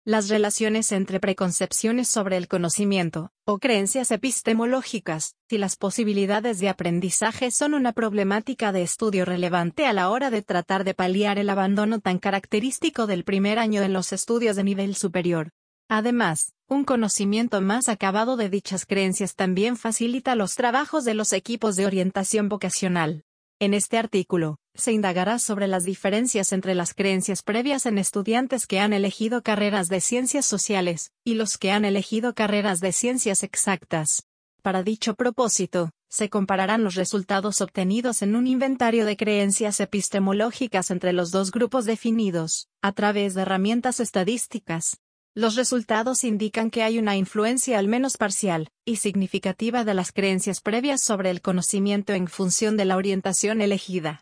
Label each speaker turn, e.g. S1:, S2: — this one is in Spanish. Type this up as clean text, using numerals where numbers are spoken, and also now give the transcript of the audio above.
S1: Las relaciones entre preconcepciones sobre el conocimiento, o creencias epistemológicas, y las posibilidades de aprendizaje son una problemática de estudio relevante a la hora de tratar de paliar el abandono tan característico del primer año en los estudios de nivel superior. Además, un conocimiento más acabado de dichas creencias también facilita los trabajos de los equipos de orientación vocacional. En este artículo, se indagará sobre las diferencias entre las creencias previas en estudiantes que han elegido carreras de ciencias sociales, y los que han elegido carreras de ciencias exactas. Para dicho propósito, se compararán los resultados obtenidos en un inventario de creencias epistemológicas entre los dos grupos definidos, a través de herramientas estadísticas. Los resultados indican que hay una influencia al menos parcial y significativa de las creencias previas sobre el conocimiento en función de la orientación elegida.